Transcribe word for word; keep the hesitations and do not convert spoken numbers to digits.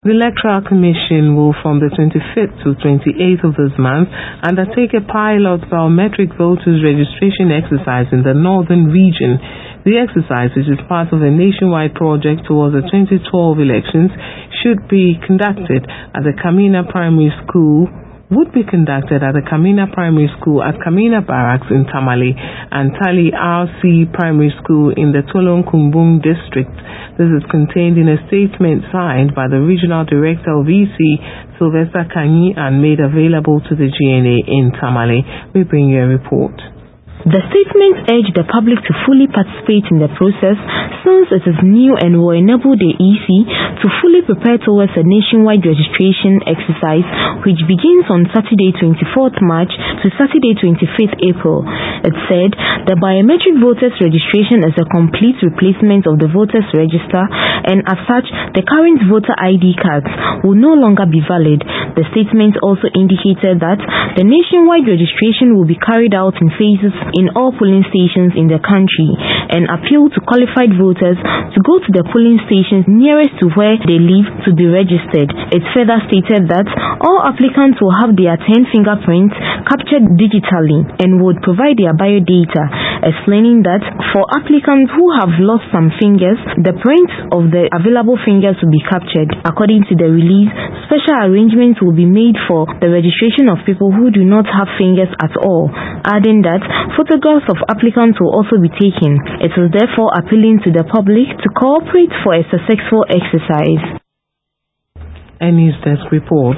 The Electoral Commission will, from the twenty-fifth to twenty-eighth of this month, undertake a pilot biometric voters registration exercise in the northern region. The exercise, which is part of a nationwide project towards the twenty twelve elections, should be conducted at the Kamina Primary School would be conducted at the Kamina Primary School at Kamina Barracks in Tamale and Tali R C Primary School in the Tolon Kumbung district. This is contained in a statement signed by the Regional Director of E C, Sylvester Kanyi, and made available to the G N A in Tamale. We bring you a report. The statement urged the public to fully participate in the process since it is new and will enable the E C to fully prepare towards a nationwide registration exercise which begins on Saturday twenty-fourth March to Saturday twenty-fifth April. It said the biometric voters registration is a complete replacement of the voters register, and as such the current voter I D cards will no longer be valid. The statement also indicated that the nationwide registration will be carried out in phases in all polling stations in the country and appeal to qualified voters to go to the polling stations nearest to where they live to be registered. It further stated that all applicants will have their ten fingerprints captured digitally and would provide their biodata, explaining that for applicants who have lost some fingers, the prints of the available fingers will be captured. According to the release, special arrangements will be made for the registration of people who do not have fingers at all, adding that photographs of applicants will also be taken. It is therefore appealing to the public to cooperate for a successful exercise. A News Desk report.